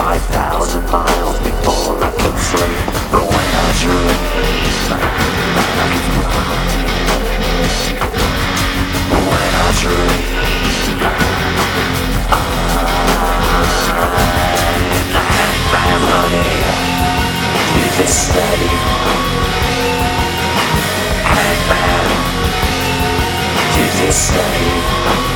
5,000 miles before I could sleep. But when I dream, when I dream, family, keep it steady. Hangman, keep it steady.